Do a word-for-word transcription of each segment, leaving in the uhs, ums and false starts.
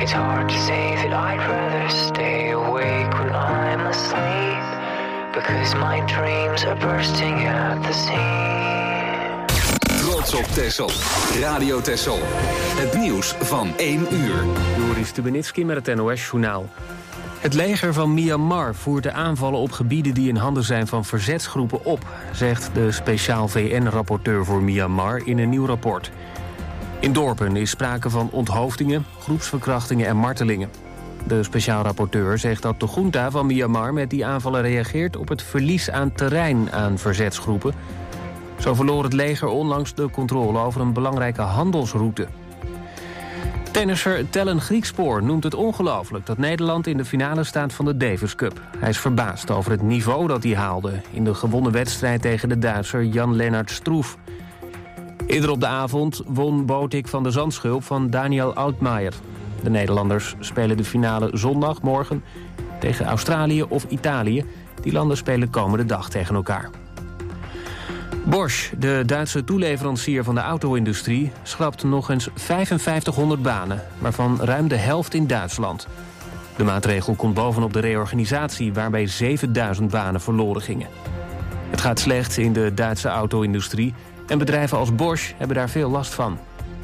It's hard to say that I'd rather stay awake when I'm asleep, because my dreams are bursting at the seams. Trots op Texel. Radio Texel. Het nieuws van één uur. Joris Stubenitski met het N O S-journaal. Het leger van Myanmar voert de aanvallen op gebieden die in handen zijn van verzetsgroepen op, zegt de speciaal V N-rapporteur voor Myanmar in een nieuw rapport. In dorpen is sprake van onthoofdingen, groepsverkrachtingen en martelingen. De speciaal rapporteur zegt dat de junta van Myanmar met die aanvallen reageert op het verlies aan terrein aan verzetsgroepen. Zo verloor het leger onlangs de controle over een belangrijke handelsroute. Tennisser Tellen Griekspoor noemt het ongelooflijk dat Nederland in de finale staat van de Davis Cup. Hij is verbaasd over het niveau dat hij haalde in de gewonnen wedstrijd tegen de Duitser Jan-Lennart Struff. Eerder op de avond won Botik van de Zandschulp van Daniel Altmaier. De Nederlanders spelen de finale zondag, morgen, tegen Australië of Italië. Die landen spelen komende dag tegen elkaar. Bosch, de Duitse toeleverancier van de auto-industrie, schrapt nog eens vijfenvijftighonderd banen, waarvan ruim de helft in Duitsland. De maatregel komt bovenop de reorganisatie, waarbij zevenduizend banen verloren gingen. Het gaat slecht in de Duitse auto-industrie en bedrijven als Bosch hebben daar veel last van.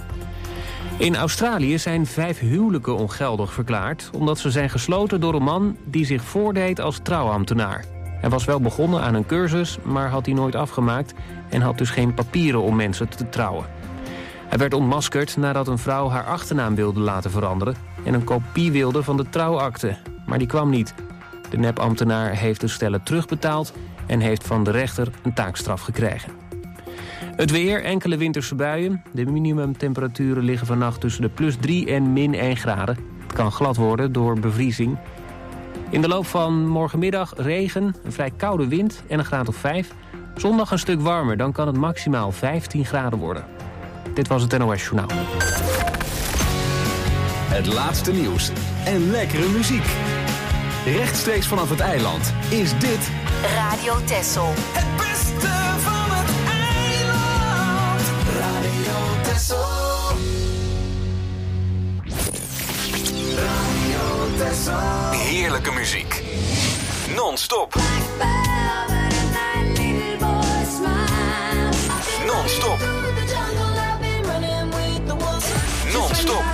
In Australië zijn vijf huwelijken ongeldig verklaard, omdat ze zijn gesloten door een man die zich voordeed als trouwambtenaar. Hij was wel begonnen aan een cursus, maar had die nooit afgemaakt en had dus geen papieren om mensen te trouwen. Hij werd ontmaskerd nadat een vrouw haar achternaam wilde laten veranderen en een kopie wilde van de trouwakte, maar die kwam niet. De nepambtenaar heeft de stellen terugbetaald en heeft van de rechter een taakstraf gekregen. Het weer, enkele winterse buien. De minimumtemperaturen liggen vannacht tussen de plus drie en min één graden. Het kan glad worden door bevriezing. In de loop van morgenmiddag regen, een vrij koude wind en een graad of vijf. Zondag een stuk warmer, dan kan het maximaal vijftien graden worden. Dit was het N O S-journaal. Het laatste nieuws en lekkere muziek. Rechtstreeks vanaf het eiland is dit Radio Texel. Het beste van het eiland. Radio Texel. Radio Texel. heerlijke muziek. Non-stop. Non-stop. Non-stop.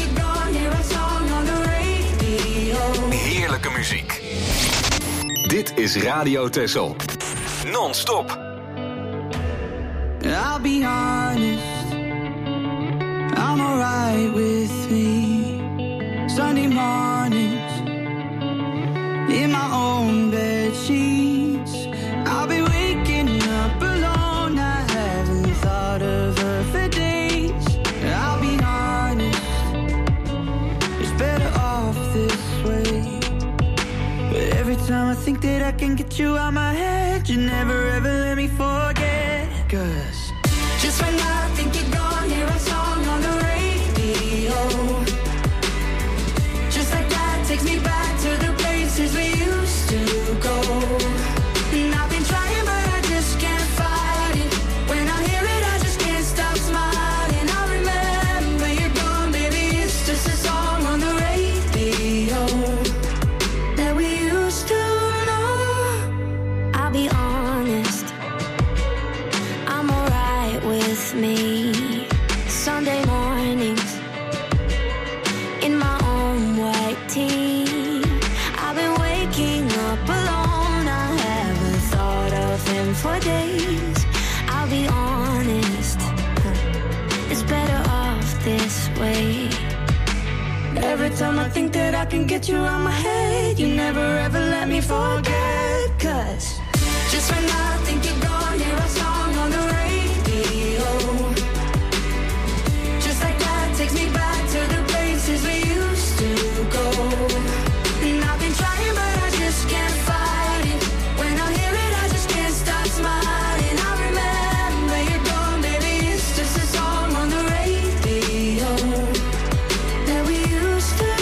Heerlijke muziek. Dit is Radio Texel. Non-stop. I'll be honest, I'm alright with me. Sunday mornings, in my own bed sheets, I'll be waking up alone. I haven't thought of her for days. I'll be honest, it's better off this way. But every time I think that I can get you out my head, you never ever let me forget. Cause just when I think you're gone, hear a song on the radio. Just like that takes me back to the places we used to go. And I've been trying but I just can't fight it. When I hear it I just can't stop smiling. I remember you're gone, baby, it's just a song on the radio that we used to know. I'll be honest, I'm alright with me. Sunday mornings, in my own white tee, I've been waking up alone. I haven't thought of him for days. I'll be honest, it's better off this way. Every time I think that I can get you out my head, you never ever let me forget. Cause just when I think you're gone, hear a song on the radio. Just like that takes me back to the places we used to go. And I've been trying but I just can't fight it. When I hear it I just can't stop smiling. I remember you're gone, baby, it's just a song on the radio that we used to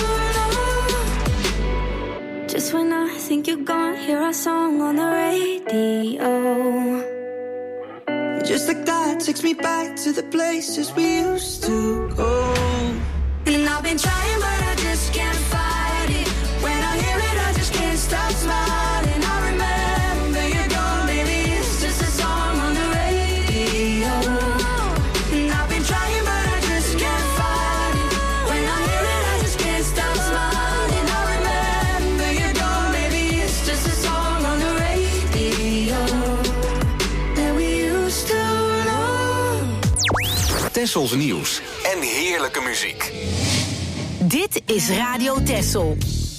know. just when I think you're gone, hear a song on the radio. Just like that takes me back to the places we used to go. And I've been trying but I just Tessels nieuws en heerlijke muziek. Dit is Radio Tessel.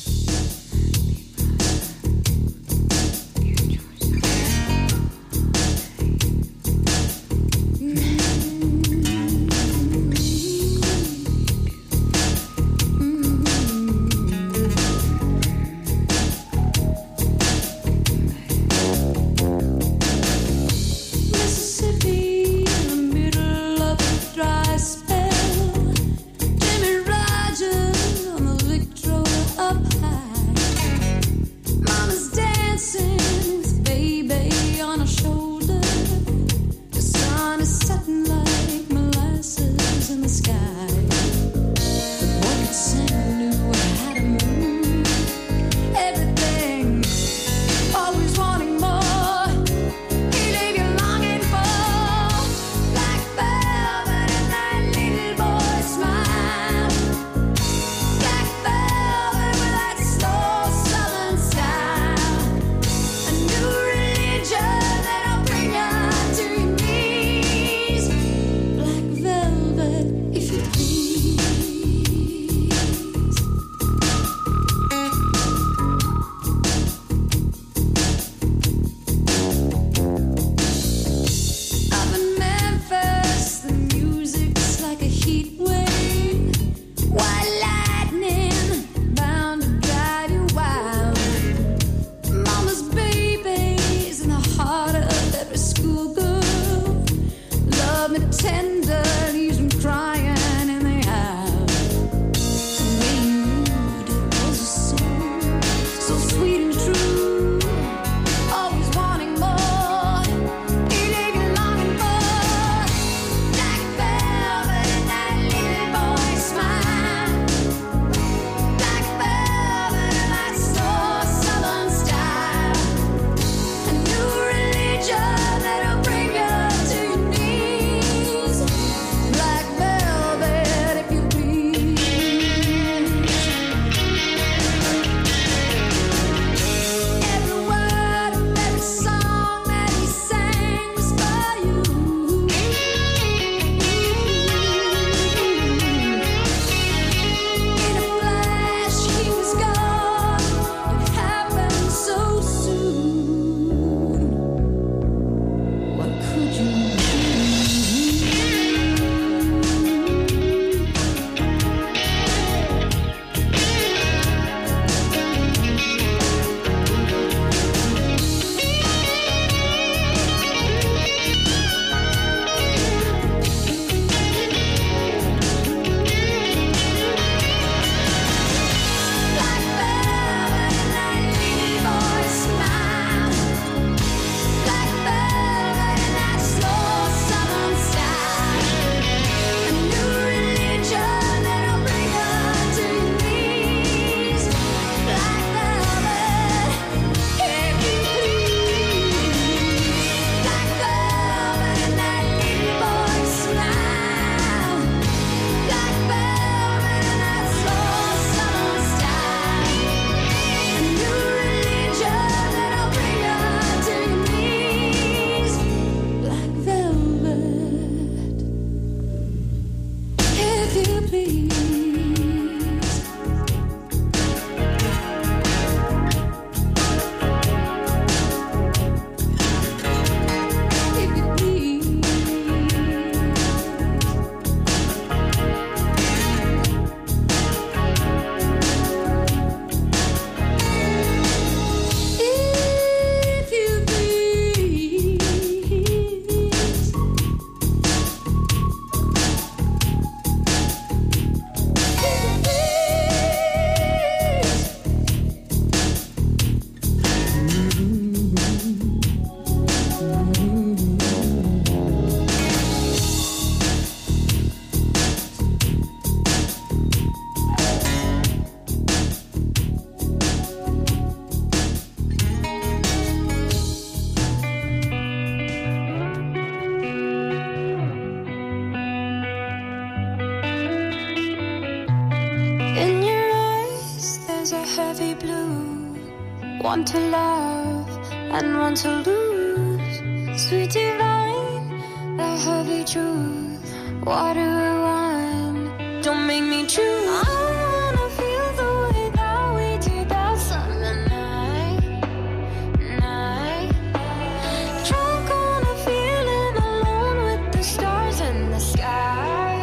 One to love and one to lose. Sweet divine, the heavy truth. What do I want? Don't make me choose. I wanna feel the way that we did that summer night, night. Drunk on a feeling alone with the stars in the sky.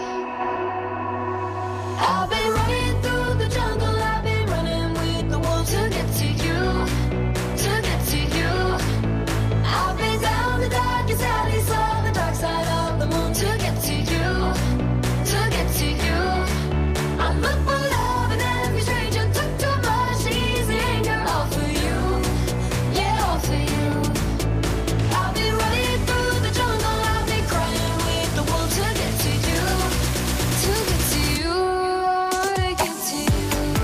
I've been running through the jungle, I've been running with the wolves to get to you, to get to you. I've been down the darkest alley, saw the dark side of the moon to get to you, to get to you. I'm looking for love and every stranger took too much easy anger, all for you, yeah, all for you. I've been running through the jungle, I've been crying with the wolves to get to you, to get to you, to get to you.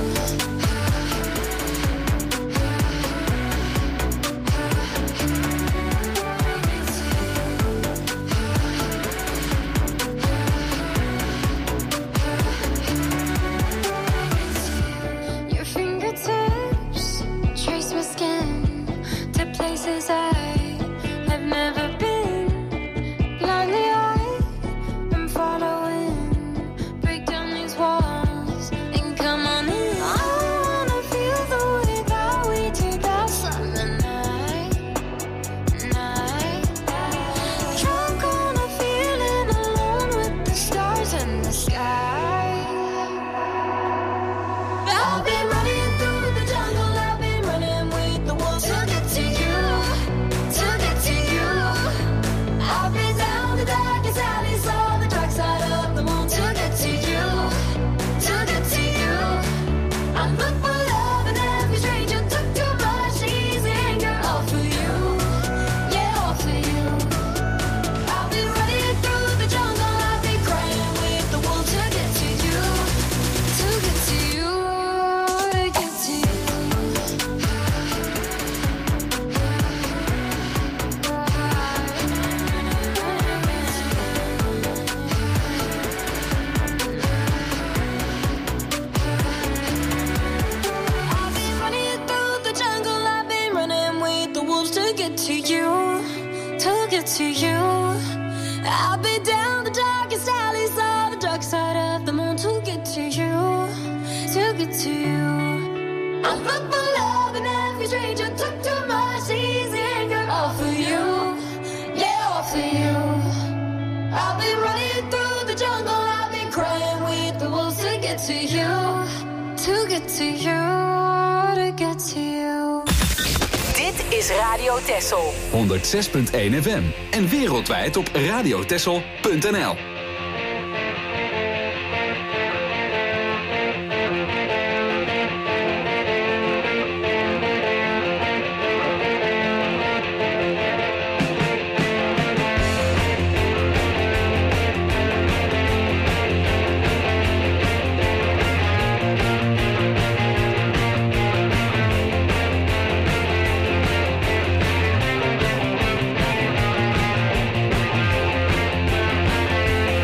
Your fingertips trace my skin to places I have never been. Blindly I am following. Break down these walls and come on in. I wanna feel the way that we did that summer night, night. Drunk on a feeling alone with the stars in the sky. I've been running through the jungle, I've been running with the wolves to get to you, to get to you. I've been down the darkest alley, saw the dark side of the moon to get to you, to get to you. I'm looking for love and every stranger took too much easy anger, all for you, yeah, all for you. I've been running through the jungle, I've been crying with the wolves to get to you, to get to you, to get to you. I've been running through the jungle, I've been running with the wolves to get to you, to get to you. I've been down the darkest alleys, saw the dark side of the moon to get to you, to get to you. I'm looking for love and every stranger took too much easy anger, all for you, yeah, all for you. I've been running through the jungle, I've been crying with the wolves to get to you, to get to you, to get to you. Dit is Radio Texel. honderdzes punt één F M en wereldwijd op radiotexel punt n l. I've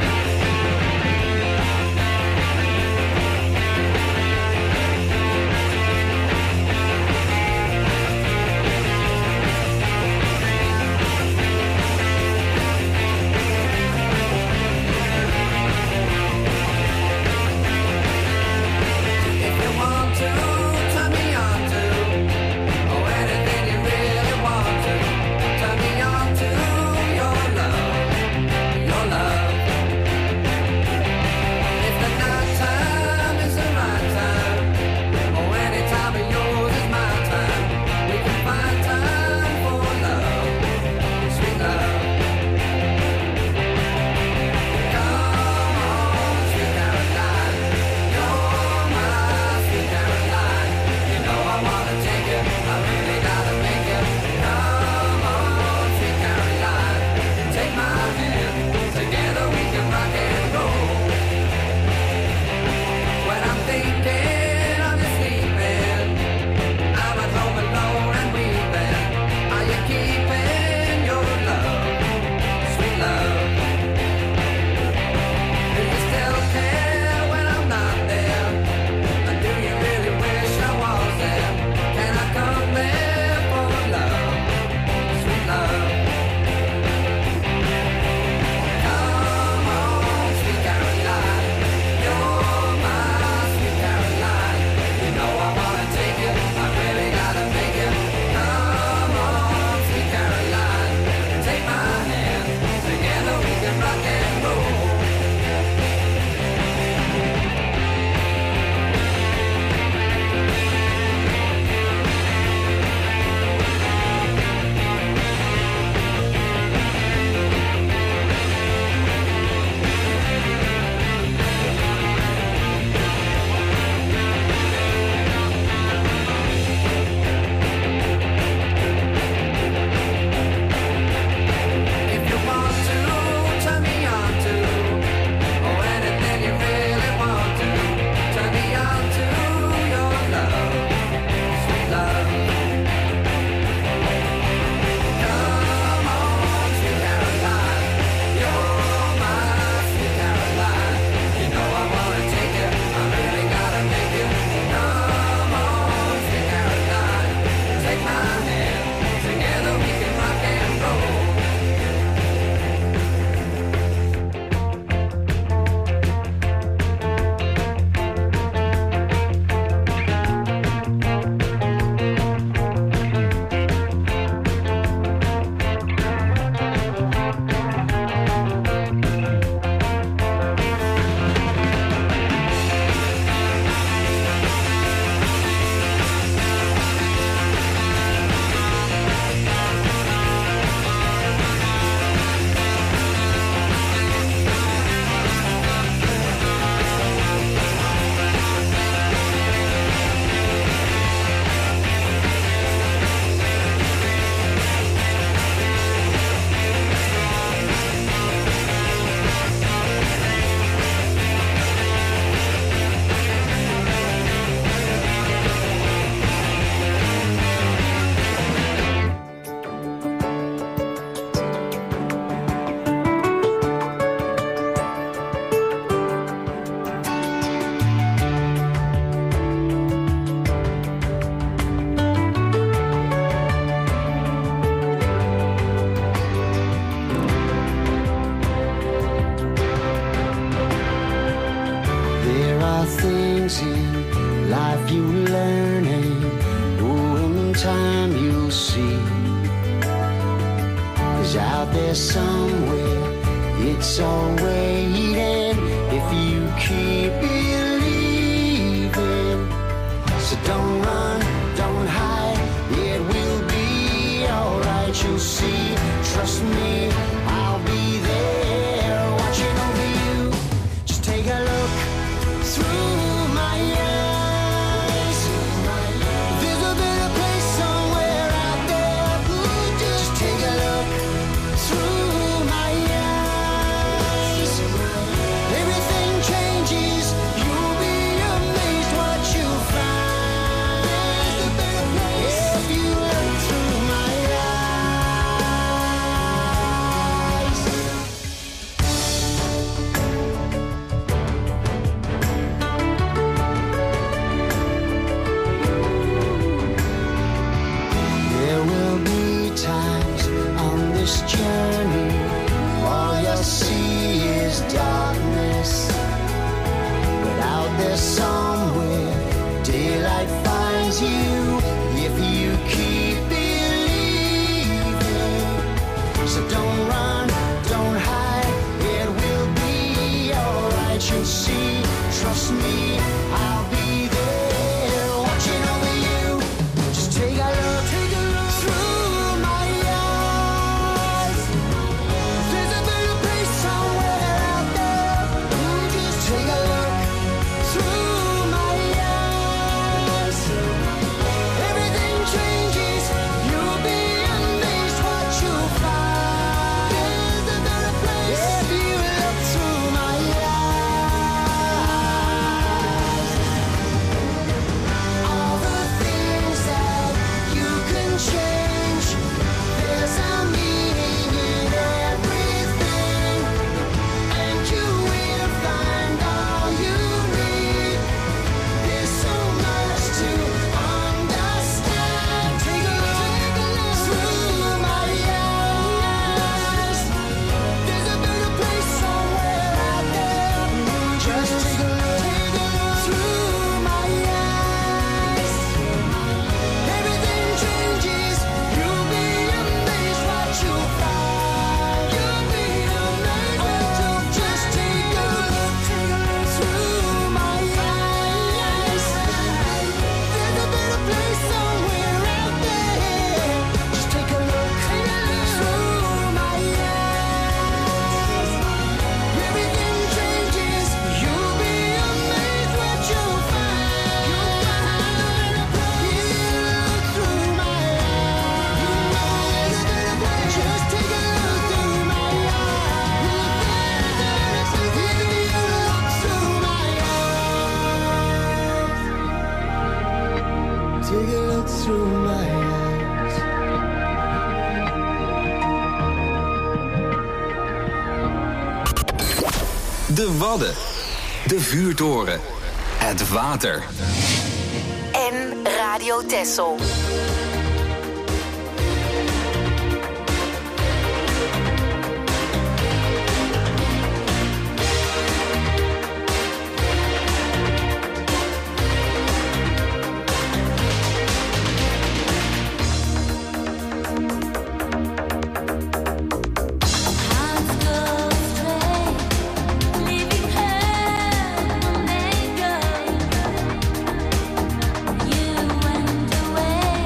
time you'll see. 'Cause out there somewhere, it's all waiting if you keep believing. So don't run, don't hide, it will be alright, you'll see. Trust me, I'll be there watching over you. Just take a look through my eyes. There's a better place somewhere out there. Just take a look through my eyes. Everything changes, you'll be amazed what you'll find. There's a better place if you look through my eyes. There will be times on this journey, all you'll see is darkness. But out there somewhere, daylight finds you if you keep believing. So don't run, don't hide, it will be alright, you'll see. Trust me, I'll be there watching over you. Just take a look, take a look through my eyes. There's a better place somewhere out there. Just take a look through my eyes. Everything changes, you'll be amazed what you'll find. There's a better place if you look through my eyes. All the things that you can change, there's a meaning in everything, and you will find all you need. There's so much to understand. Take a look through my eyes. There's a better place somewhere out there. Just take a look through my eyes. Everything changes, you'll be amazed what you'll find. You'll be amazed what you'll just take a look through my eyes. There's a better place somewhere out there. Just take a look through my eyes. Everything changes, you'll be amazed what you'll find. You'll find a better place. Look through my eyes. You know there's a better place. Just take a look through my eyes. If you look through my eyes. Take a look through my eyes. De Wadden. De vuurtoren. Het water. En Radio Texel. You went away.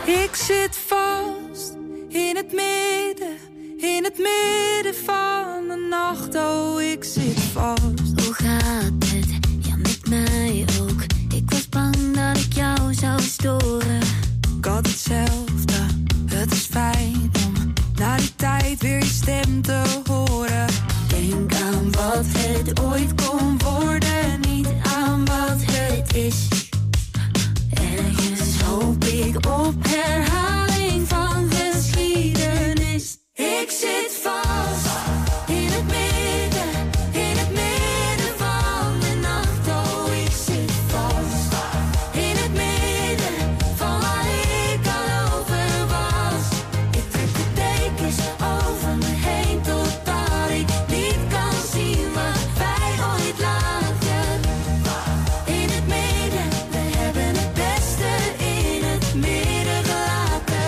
Ik zit vast in het midden, in het midden van de nacht. Oh, ik zit vast. Hoe gaat het? Ja, met mij ook. Ik was bang dat ik jou zou storen. Ik had hetzelfde, het is fijn om na die tijd weer je stem te horen. Denk aan wat het ooit kon worden, niet aan wat het is. Ergens hoop ik op herhaling van geschiedenis. Ik zit vast in het midden, in het midden van de nacht. Oh, ik zit vast in het midden van waar ik al over was. Ik trek de dekens over me heen totdat ik niet kan zien wat wij ooit lagen. In het midden, we hebben het beste in het midden gelaten.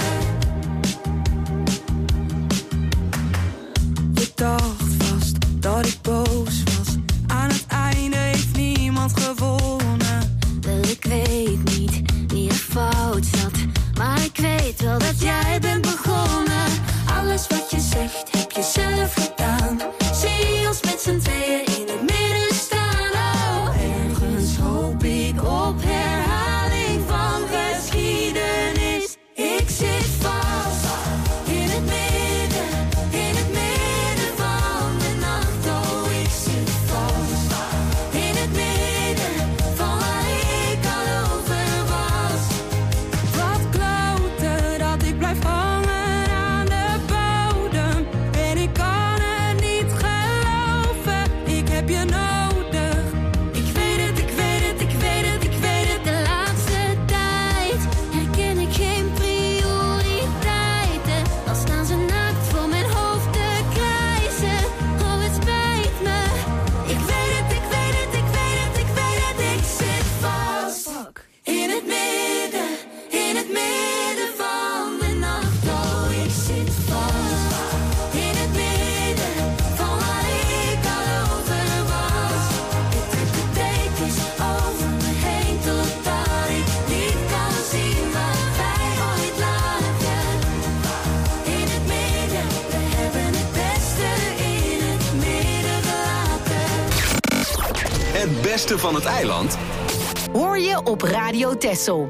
Je dacht vast dat ik boos was. Aan het einde heeft niemand gewonnen. Wel, ik weet niet wie er fout zat, maar ik weet wel dat jij bent begonnen. Alles wat je zegt heb je zelf gedaan. Zie ons met z'n tweeën in het midden staan. Oh, ergens hoop ik op herhaling van geschiedenis. Ik zit vast in het midden, in het midden van de nacht. Oh, ik zit vast in het midden van waar ik al over was. Wat kloten dat ik blijf hangen aan de bodem. En ik kan het niet geloven, ik heb je nodig. Ik weet het, ik weet het, ik weet het, ik weet het. De laatste tijd herken ik geen prioriteiten. Al staan ze naakt voor mijn hoofd te krijzen. Oh, het spijt me. Ik weet het, ik weet het, ik weet het, ik weet het. Ik zit vast in het midden, in het midden van de nacht. Oh, ik zit vast in het midden van waar ik al over was. Ik trek de dekens over me heen totdat ik niet kan zien wat wij ooit lagen. In het midden, we hebben het beste in het midden gelaten. Het beste van het eiland Hoor je op Radio Texel.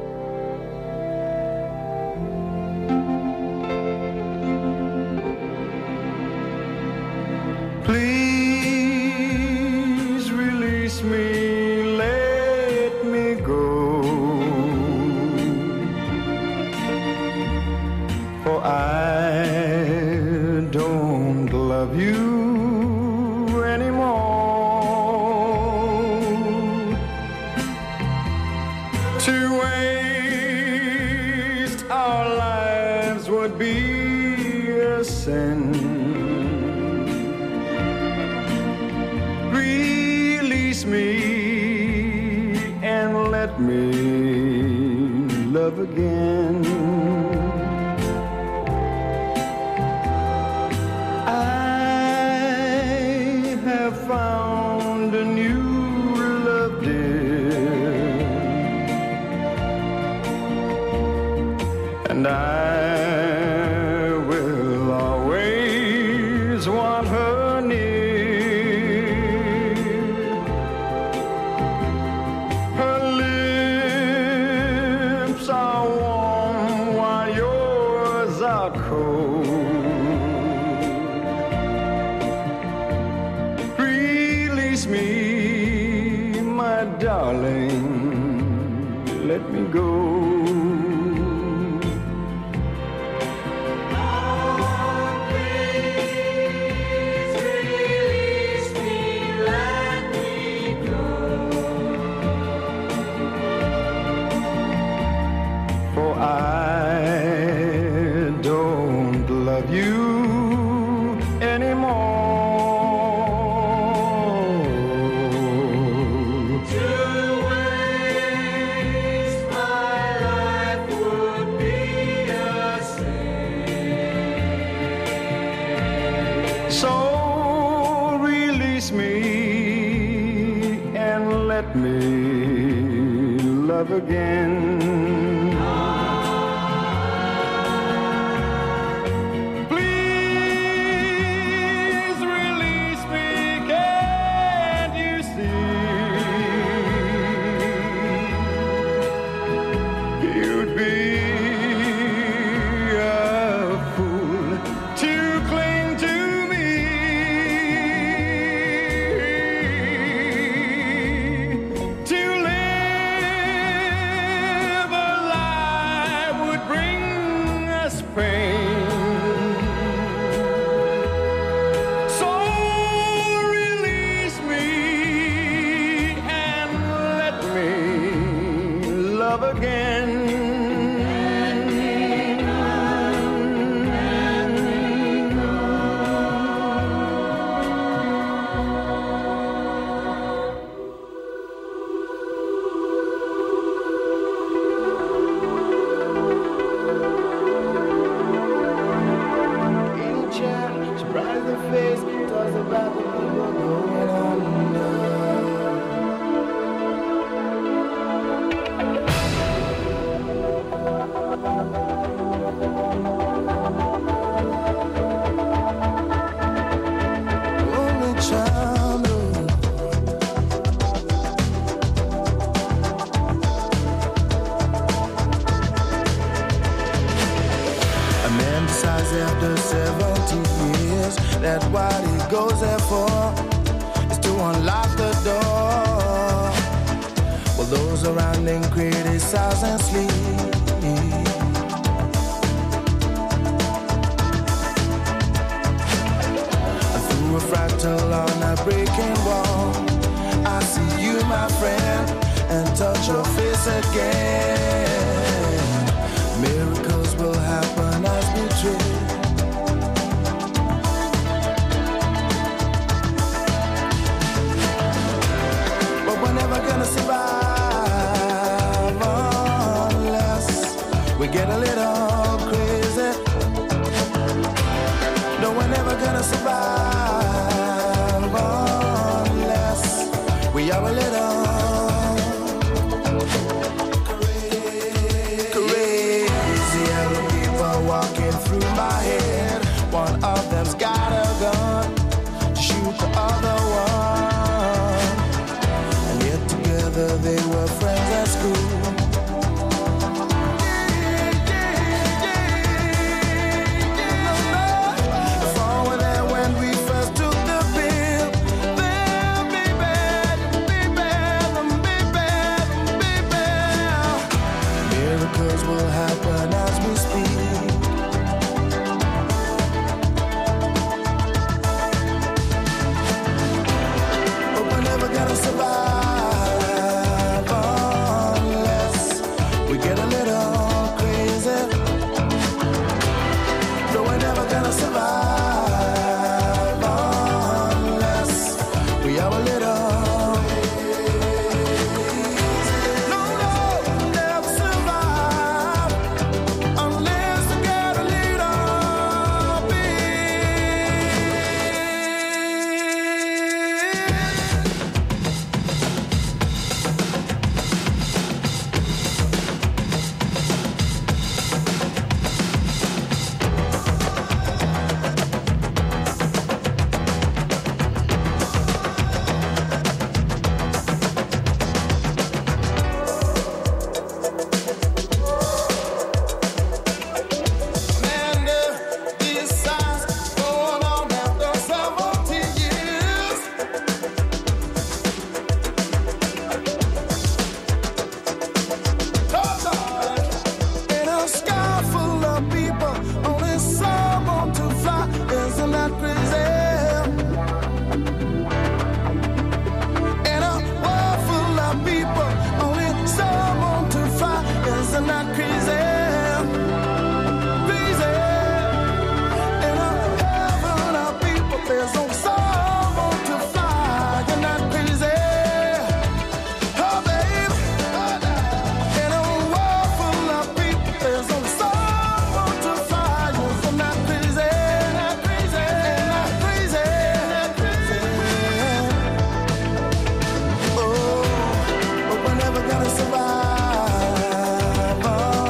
Please release me, let me go. For I don't love you anymore. To waste our lives would be a sin. Release me and let me love again. I have found a new love, dear, and I will always want her near. Her lips are warm while yours are cold. Release me, my darling, let me go. For I don't love you anymore. To waste my life would be a sin. So release me and let me love again. criticize after seventy years. That's what he goes there for, is to unlock the door. Well, those around him criticize and sleep. And through a fractal on a breaking wall, I see you, my friend, and touch your face again. Miracles will happen as we dream. But we're never gonna survive unless we get a little crazy. No, we're never gonna survive unless we are a little crazy. Yellow people walking through my head. One of them's got a gun to shoot the other one. And yet together they were friends at school. Will happen as we speak. But we're never gonna survive unless we get a little crazy. No, we're never gonna survive unless we are a little. Survive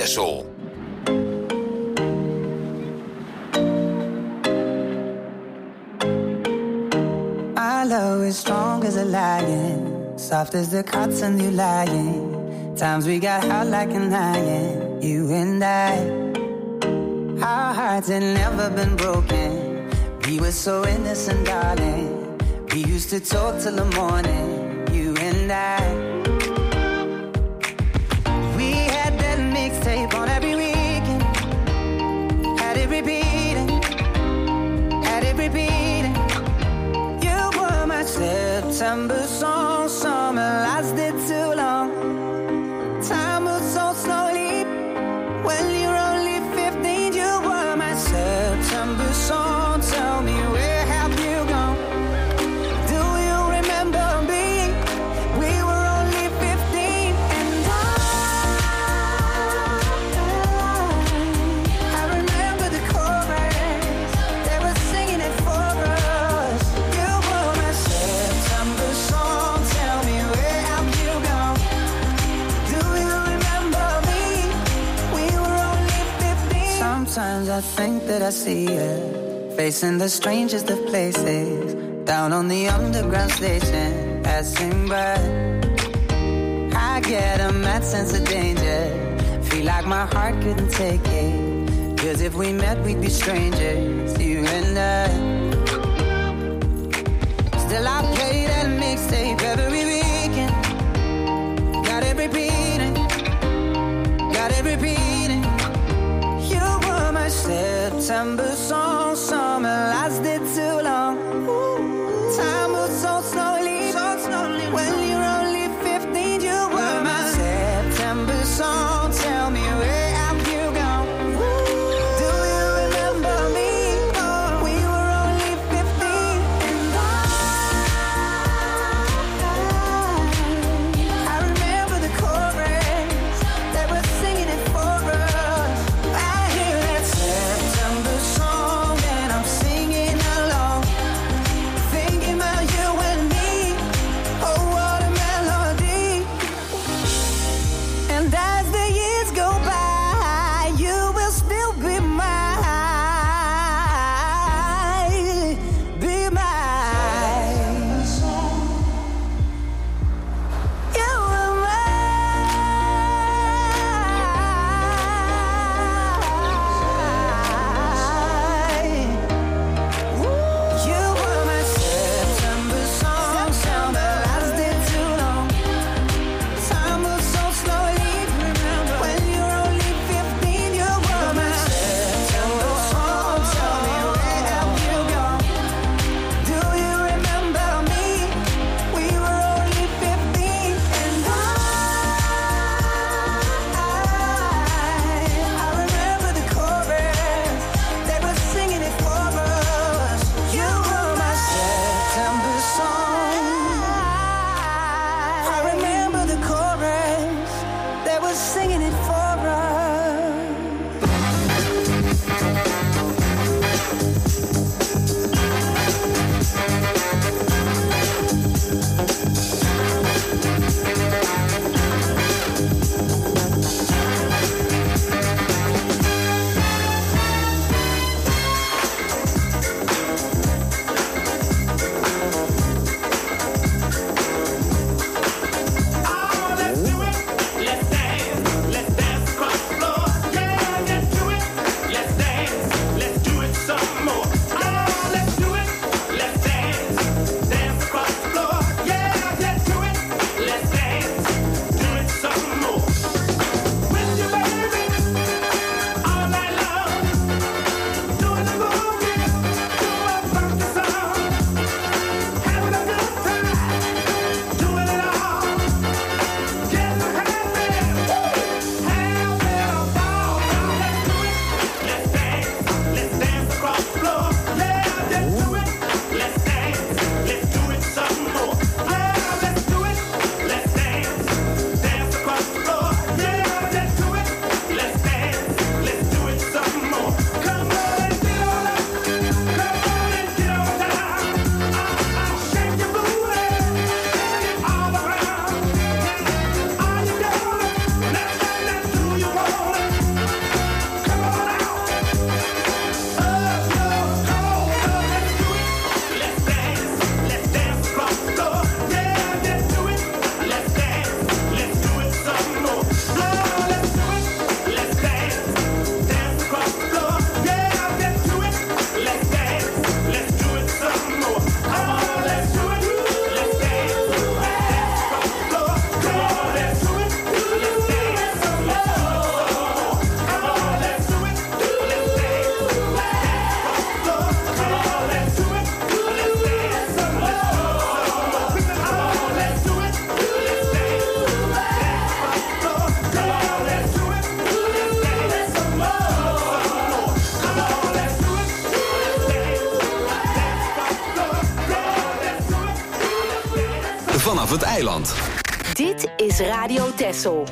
Texel. My love is strong as a lion, soft as the cotton you lying. Times we got hot like an iron, you and I. Our hearts had never been broken. We were so innocent, darling. We used to talk till the morning, you and I. We had that mixtape on every weekend. Had it repeating, had it repeating. You were my September song, summer lasted too long. Time moves so slowly when you're only fifteen. You were my September song. Tell me, where have you gone? Do you remember me? We were only fifteen, and I, I remember the chorus. They were singing it for us. You were my September song. Tell me, where have you gone? Do you remember me? We were only fifteen. Sometimes I think that I see you facing the strangest of places, down on the underground station, passing by. I get a mad sense of danger, feel like my heart couldn't take it. Cause if we met we'd be strangers, you and I. Still I play that mixtape every weekend. Got it repeating, got it repeating. You were my September song, summer lasted too long. Time moves so slowly, so slowly. When you're only fifteen, you were my September song. Tell me, where have you gone? Do you remember me? We were only fifteen, and I, I remember the chorus. They were singing it for us. I hear that September song and I'm singing along. vanaf het eiland. Dit is Radio Texel.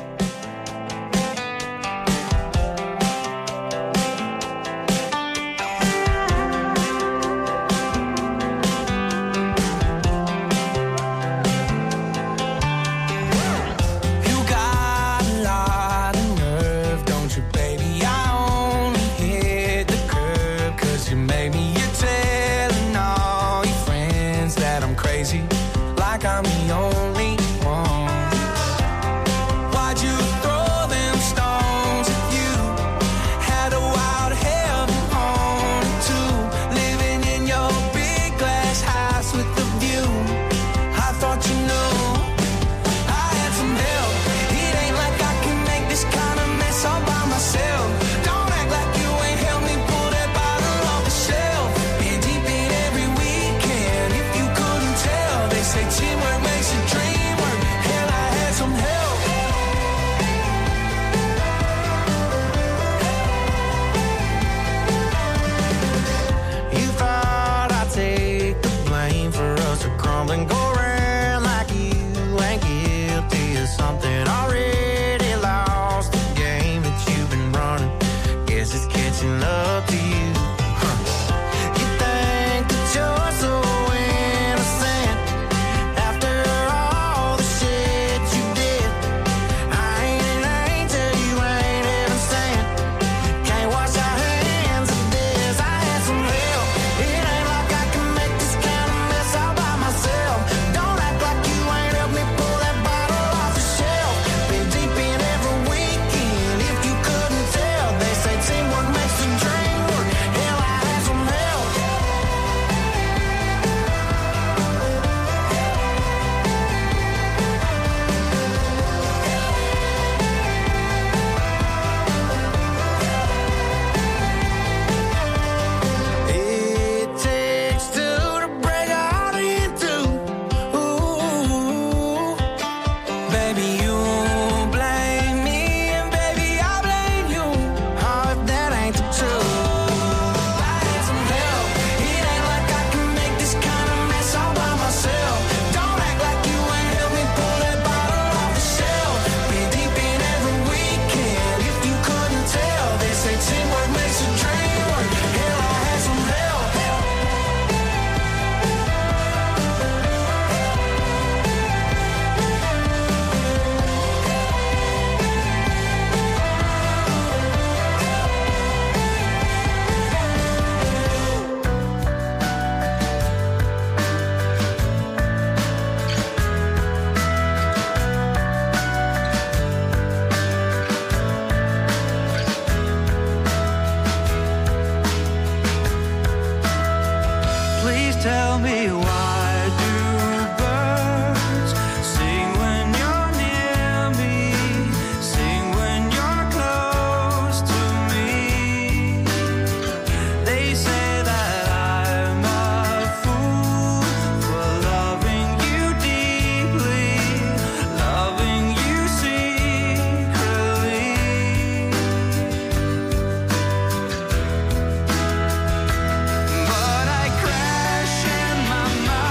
But I crash in my mind.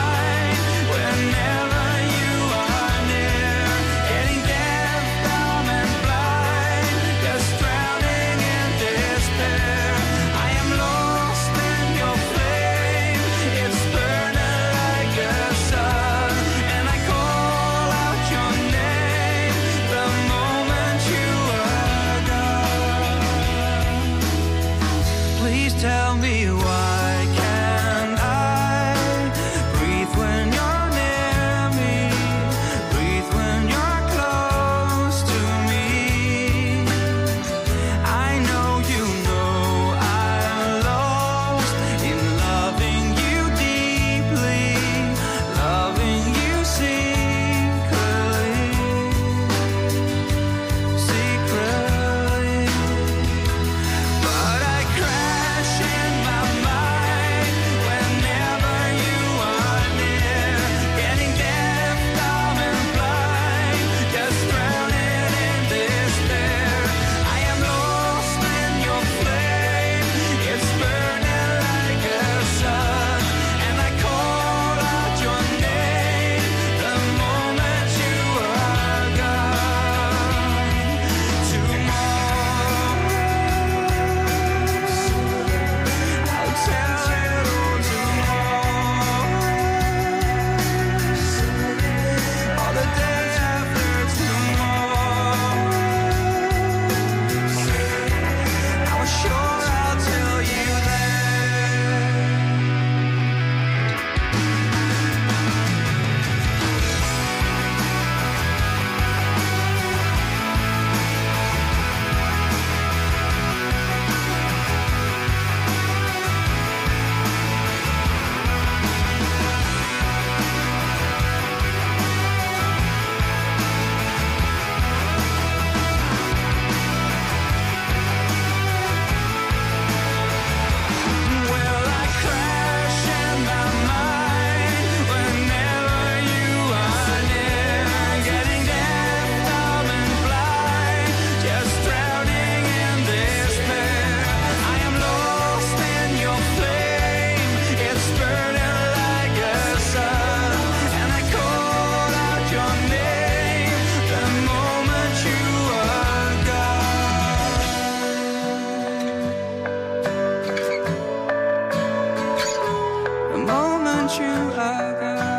want you again.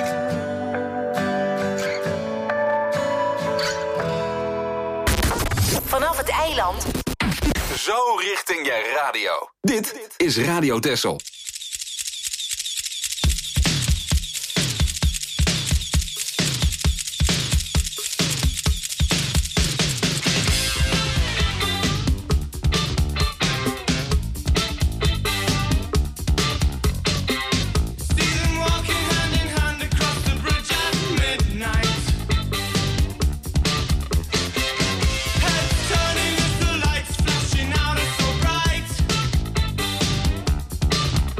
Vanaf het eiland. Zo richting je radio. Dit is Radio Texel. Turning as the lights flashing out are so bright.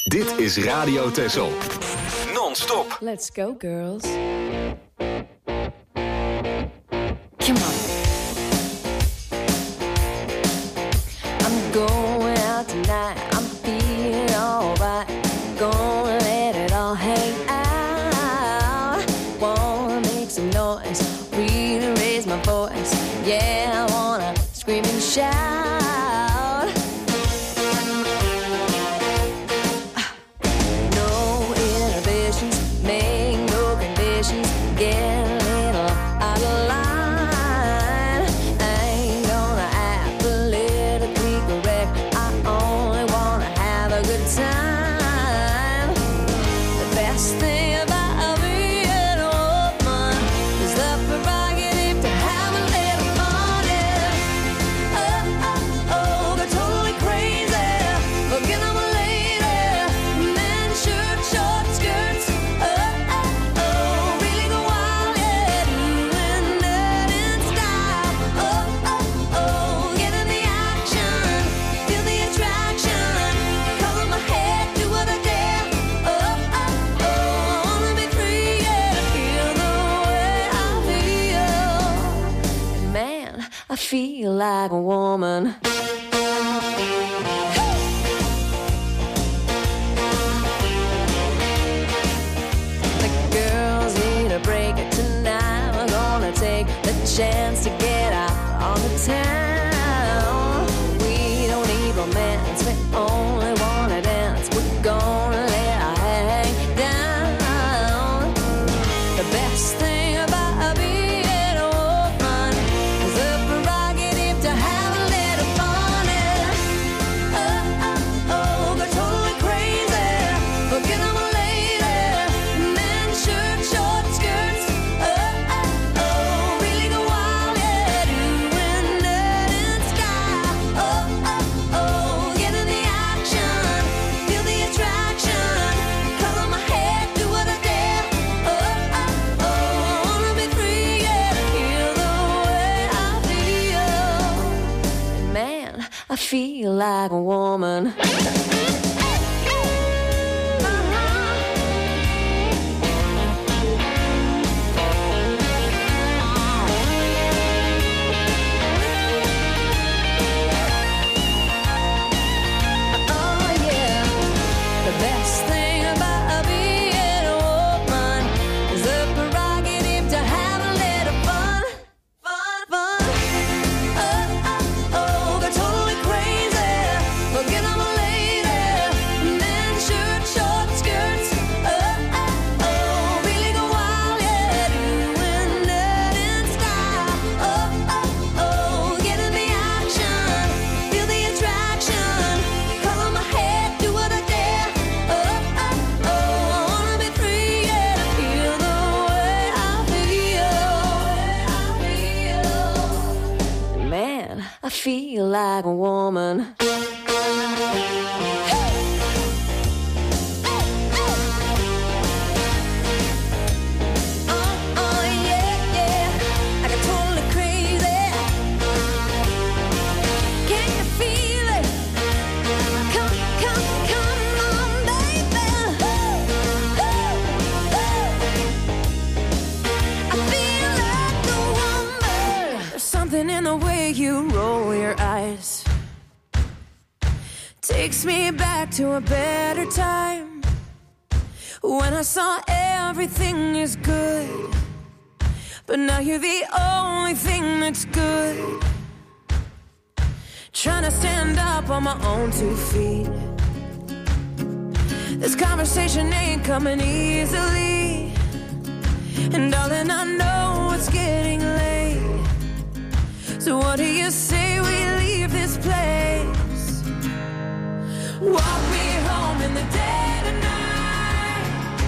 Dit is Radio Texel. Non-stop. Let's go, girls. Come on. I'm going out tonight. I'm feeling alright. Gonna let it all hang out. Wanna make some noise. Really raise my voice. Yeah, I wanna scream and shout. Feel like a woman. The girls need a break tonight. We're gonna take the chance to get out on the town. We don't need romance, we only wanna dance. We're gonna let our hang down. The best thing about being a woman is the prerogative to have a little fun. Oh, oh, oh, go totally crazy. Forget I'm a lady. Men, shirt, short skirts. Oh, oh, oh, really go wild, yeah. Doing dirt and sky. Oh, oh, oh, get in the action. Feel the attraction. Color my hair, do what I dare. Oh, oh, oh, wanna be free, yeah. Feel the way I feel. Man, I feel like a woman. Oh yeah, the best thing about being a woman is the prerogative to have a little fun, fun, fun. Oh, oh, oh, go totally crazy. Forget I'm a lady. Men, shirt, short skirts. Oh, oh, oh, really go wild, yeah. Doing dirt and sky. Oh, oh, oh, get in the action. Feel the attraction. Color my hair, do what I dare. Oh, oh, oh, I wanna be free, yeah. Feel the way I feel. Man, I feel like a woman. Oh, oh, yeah, yeah. I got totally crazy. Can you feel it? Come, come, come on, baby. I feel like a woman. There's something in the way you roll your eyes. Takes me back to a better time when I saw everything is good, but now you're the only thing that's good. Trying to stand up on my own two feet. This conversation ain't coming easily, and darling, I know it's getting late. So what do you say we leave this place? Walk me home in the dead of night.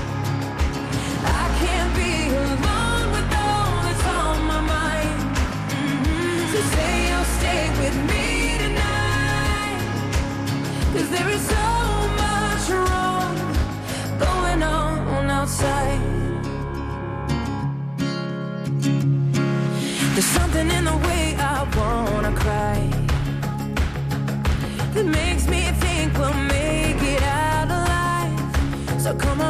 I can't be alone with all that's on my mind. Mm-hmm. So say you'll stay with me tonight, 'cause there is so much wrong going on outside. There's something in the way I wanna cry that makes me think we'll make it out alive. come